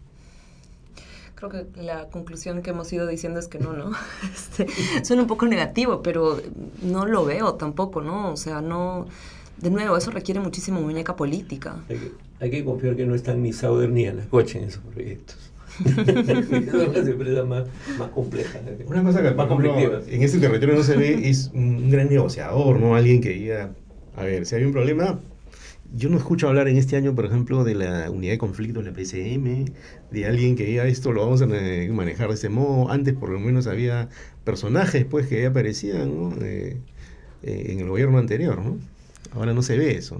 Creo que la conclusión que hemos ido diciendo es que no, ¿no? Este, suena un poco negativo, pero no lo veo tampoco, ¿no? O sea, no... De nuevo, eso requiere muchísima muñeca política. Hay que, hay que confiar que no están ni Sauder ni Anacoche en esos proyectos. Son las empresas más, más complejas. Una cosa que, más por ejemplo, en ese territorio no se ve es un gran negociador, ¿no? Alguien que diga, a ver, si hay un problema... Yo no escucho hablar en este año, por ejemplo, de la unidad de conflicto de la P C M, de alguien que diga esto lo vamos a manejar de este modo. Antes por lo menos había personajes pues que aparecían, ¿no? eh, eh, en el gobierno anterior, ¿no? Ahora no se ve eso, ¿no?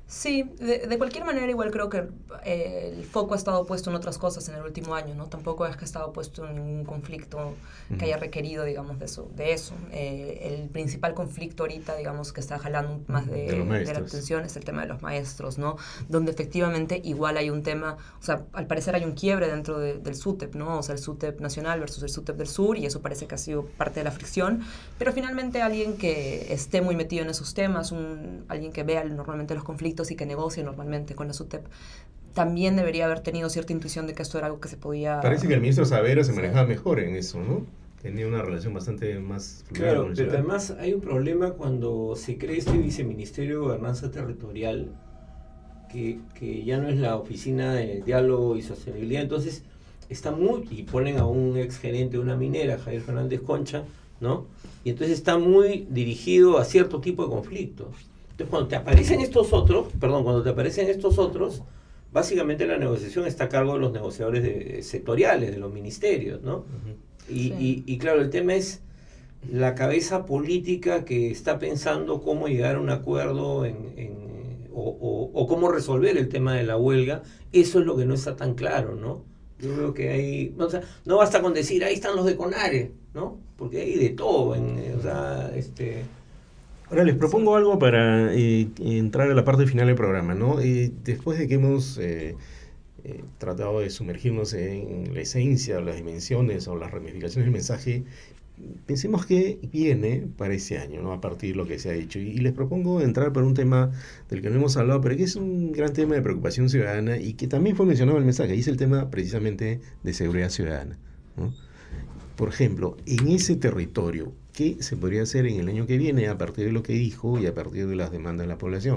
Sí, de, de cualquier manera igual creo que eh, el foco ha estado puesto en otras cosas en el último año, ¿no? Tampoco es que ha estado puesto en ningún conflicto que haya requerido, digamos, de eso. De eso. Eh, el principal conflicto ahorita, digamos, que está jalando más de, de, de la atención es el tema de los maestros, ¿no? Donde efectivamente igual hay un tema, o sea, al parecer hay un quiebre dentro de, del SUTEP, ¿no? O sea, el SUTEP nacional versus el SUTEP del sur, y eso parece que ha sido parte de la fricción, pero finalmente alguien que esté muy metido en esos temas, un, alguien que vea normalmente los conflictos y que negocie normalmente con la SUTEP, también debería haber tenido cierta intuición de que esto era algo que se podía... Parece que el ministro Saavedra se sí. manejaba mejor en eso, ¿no? Tenía una relación bastante más fluida. Claro, pero además hay un problema cuando se crea este viceministerio de gobernanza territorial, que, que ya no es la oficina de diálogo y sostenibilidad, entonces está muy, y ponen a un ex gerente de una minera, Javier Fernández Concha, ¿no? Y entonces está muy dirigido a cierto tipo de conflictos. Entonces, cuando te aparecen estos otros, perdón, cuando te aparecen estos otros, básicamente la negociación está a cargo de los negociadores de, sectoriales, de los ministerios, ¿no? Uh-huh. Y, sí. y, y claro, el tema es la cabeza política que está pensando cómo llegar a un acuerdo en, en, o, o, o cómo resolver el tema de la huelga. Eso es lo que no está tan claro, ¿no? Yo creo que hay, o sea, no basta con decir, ahí están los de CONARE, ¿no? Porque hay de todo, en, o sea, este... Ahora les propongo sí. algo para eh, entrar a la parte final del programa, ¿no? Eh, después de que hemos eh, eh, tratado de sumergirnos en la esencia, o las dimensiones o las ramificaciones del mensaje, pensemos qué viene para ese año, ¿no? A partir de lo que se ha dicho. Y, y les propongo entrar por un tema del que no hemos hablado, pero que es un gran tema de preocupación ciudadana y que también fue mencionado en el mensaje, y es el tema precisamente de seguridad ciudadana, ¿no? Por ejemplo, en ese territorio, ¿qué se podría hacer en el año que viene a partir de lo que dijo y a partir de las demandas de la población?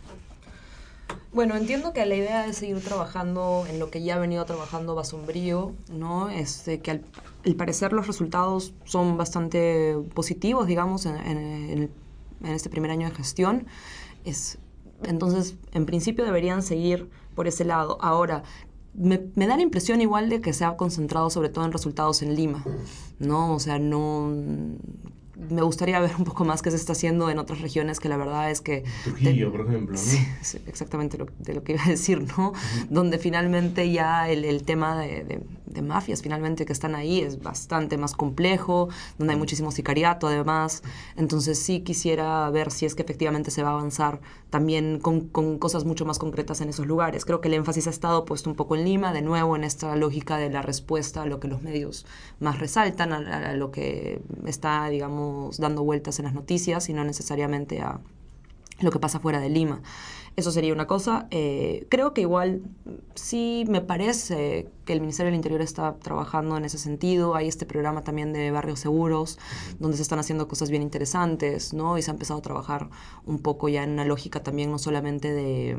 Bueno, entiendo que la idea es seguir trabajando en lo que ya ha venido trabajando Basombrío, ¿no? Este, que al, al parecer los resultados son bastante positivos, digamos, en, en, en, en este primer año de gestión. Es, entonces, en principio deberían seguir por ese lado. Ahora, Me, me da la impresión igual de que se ha concentrado sobre todo en resultados en Lima, ¿no? O sea, no... Me gustaría ver un poco más qué se está haciendo en otras regiones, que la verdad es que... Trujillo, de, por ejemplo, ¿no? Sí, sí, exactamente lo, de lo que iba a decir, ¿no? Uh-huh. Donde finalmente ya el, el tema de, de, de mafias finalmente que están ahí es bastante más complejo, donde hay muchísimo sicariato además. Entonces sí quisiera ver si es que efectivamente se va a avanzar también con, con cosas mucho más concretas en esos lugares. Creo que el énfasis ha estado puesto un poco en Lima, de nuevo en esta lógica de la respuesta a lo que los medios más resaltan, a, a lo que está, digamos, dando vueltas en las noticias y no necesariamente a lo que pasa fuera de Lima. Eso sería una cosa. Eh, creo que igual sí me parece que el Ministerio del Interior está trabajando en ese sentido. Hay este programa también de barrios seguros, donde se están haciendo cosas bien interesantes, ¿no? Y se ha empezado a trabajar un poco ya en una lógica también no solamente de...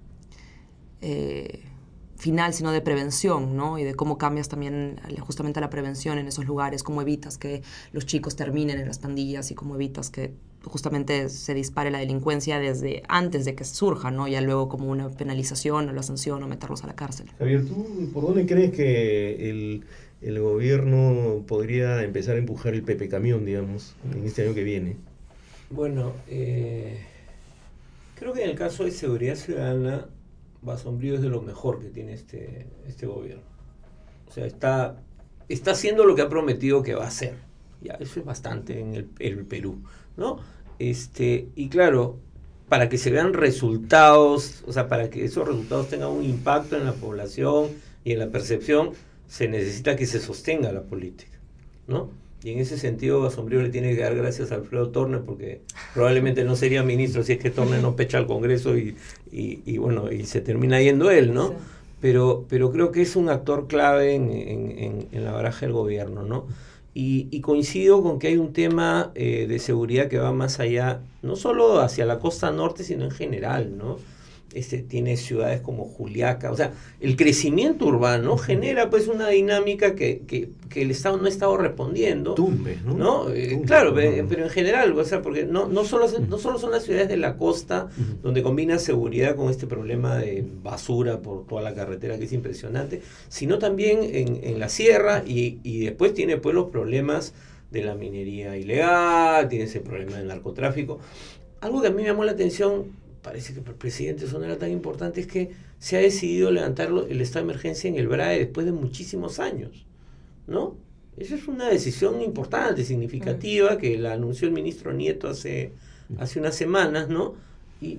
Eh, final, sino de prevención, ¿no? Y de cómo cambias también justamente la prevención en esos lugares, cómo evitas que los chicos terminen en las pandillas y cómo evitas que justamente se dispare la delincuencia desde antes de que surja, ¿no? Ya luego como una penalización o la sanción o meterlos a la cárcel. Javier, ¿tú por dónde crees que el, el gobierno podría empezar a empujar el Pepe Camión, digamos, en este año que viene? Bueno, eh, creo que en el caso de seguridad ciudadana, Basombrío es de lo mejor que tiene este, este gobierno. O sea, está, está haciendo lo que ha prometido que va a hacer. Ya, eso es bastante en el, el Perú, ¿no? Este, y claro, para que se vean resultados, o sea, para que esos resultados tengan un impacto en la población y en la percepción, se necesita que se sostenga la política, ¿no? Y en ese sentido, Basombrío le tiene que dar gracias a Alfredo Torne, porque probablemente no sería ministro si es que Torne no pecha al Congreso y, y, y bueno, y se termina yendo él, ¿no? Sí. Pero, pero creo que es un actor clave en, en, en, en la baraja del gobierno, ¿no? Y, y coincido con que hay un tema eh, de seguridad que va más allá, no solo hacia la costa norte, sino en general, ¿no? Este, tiene ciudades como Juliaca, o sea, el crecimiento urbano genera pues una dinámica que, que, que el Estado no ha estado respondiendo. Tumbes, ¿no? ¿no? Eh, Tumbes, claro, ¿no? Pero, pero en general, o sea, porque no, no, solo, no solo son las ciudades de la costa uh-huh. donde combina seguridad con este problema de basura por toda la carretera que es impresionante, sino también en, en la sierra y, y después tiene pues los problemas de la minería ilegal, tiene ese problema del narcotráfico. Algo que a mí me llamó la atención, parece que para el presidente eso no era tan importante, es que se ha decidido levantar el estado de emergencia en el B R A E después de muchísimos años, ¿no? Esa es una decisión importante, significativa, que la anunció el ministro Nieto hace, hace unas semanas, ¿no? Y,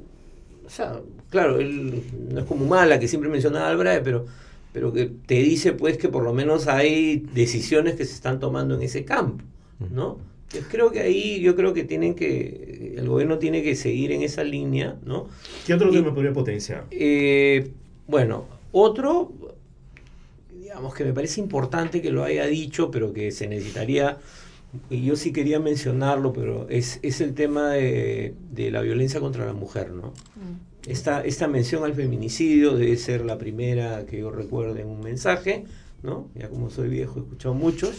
o sea, claro, él no es como Humala, que siempre mencionaba al B R A E, pero, pero que te dice, pues, que por lo menos hay decisiones que se están tomando en ese campo, ¿no? Yo creo que ahí, yo creo que tienen que, el gobierno tiene que seguir en esa línea, ¿no? ¿Qué otro Y, tema podría potenciar? Eh, bueno, otro, digamos que me parece importante que lo haya dicho, pero que se necesitaría, y yo sí quería mencionarlo, pero es, es el tema de, de la violencia contra la mujer, ¿no? Mm. Esta, esta mención al feminicidio debe ser la primera que yo recuerde en un mensaje, ¿no? Ya como soy viejo he escuchado muchos,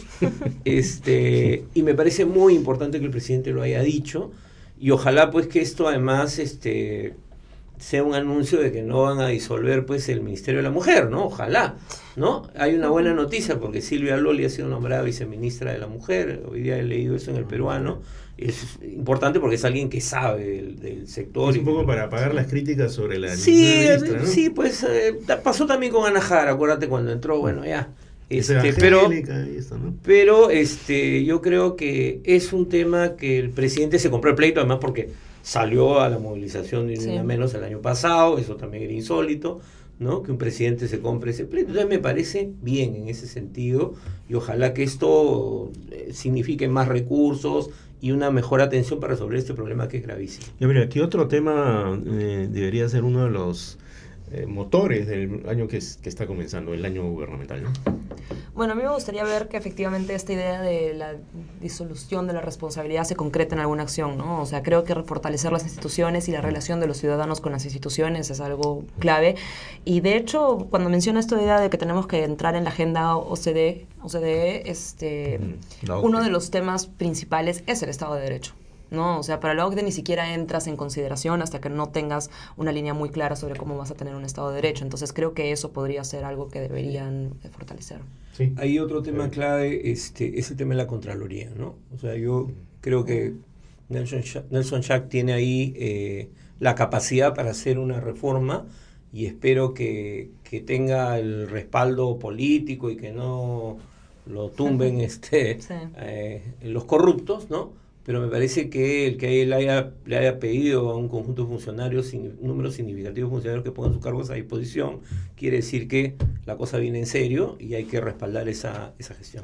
este, y me parece muy importante que el presidente lo haya dicho, y ojalá pues que esto además este, sea un anuncio de que no van a disolver pues el Ministerio de la Mujer, ¿no? Ojalá, ¿no? Hay una buena noticia porque Silvia Loli ha sido nombrada viceministra de la Mujer, hoy día he leído eso en El Peruano, es importante porque es alguien que sabe del, del sector. Es un poco para apagar las críticas sobre la sí, ministra, ¿no? Sí, pues eh, pasó también con Ana Jara, acuérdate cuando entró, bueno, ya. Este, pero y esto, ¿no? pero este, yo creo que es un tema que el presidente se compró el pleito, además porque salió a la movilización de sí. Una menos el año pasado, eso también era insólito, ¿no? Que un presidente se compre ese pleito. Entonces me parece bien en ese sentido y ojalá que esto eh, signifique más recursos y una mejor atención para resolver este problema que es gravísimo. Ya mira, aquí otro tema eh, debería ser uno de los eh, motores del año que, es, que está comenzando, el año gubernamental, ¿no? Bueno, a mí me gustaría ver que efectivamente esta idea de la disolución de la responsabilidad se concreta en alguna acción, ¿no? O sea, creo que fortalecer las instituciones y la relación de los ciudadanos con las instituciones es algo clave. Y de hecho, cuando menciona esta idea de que tenemos que entrar en la agenda O C D E, O C D E este, no, uno de los temas principales es el Estado de Derecho, ¿no? O sea, para la O C D E ni siquiera entras en consideración hasta que no tengas una línea muy clara sobre cómo vas a tener un Estado de Derecho. Entonces creo que eso podría ser algo que deberían fortalecer. Sí. Hay otro tema clave, este, es el tema de la Contraloría, ¿no? O sea, yo creo que Nelson Schack, Nelson Schack tiene ahí eh, la capacidad para hacer una reforma y espero que, que tenga el respaldo político y que no lo tumben este, sí. eh, los corruptos, ¿no? Pero me parece que el que él haya, le haya pedido a un conjunto de funcionarios, un número significativo de funcionarios que pongan sus cargos a disposición, quiere decir que la cosa viene en serio y hay que respaldar esa, esa gestión.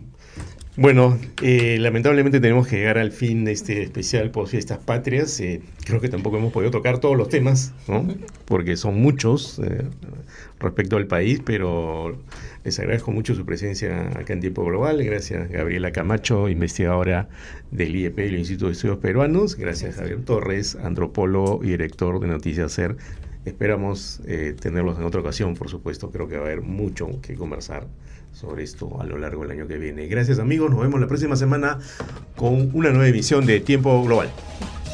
Bueno, eh, lamentablemente tenemos que llegar al fin de este especial Post Fiestas Patrias. Eh, creo que tampoco hemos podido tocar todos los temas, ¿no? Porque son muchos eh, respecto al país, pero les agradezco mucho su presencia acá en Tiempo Global. Gracias, Gabriela Camacho, investigadora del I E P, el Instituto de Estudios Peruanos. Gracias, Javier Torres, antropólogo y director de Noticias SER. Esperamos eh, tenerlos en otra ocasión, por supuesto. Creo que va a haber mucho que conversar sobre esto a lo largo del año que viene. Gracias, amigos. Nos vemos la próxima semana con una nueva emisión de Tiempo Global.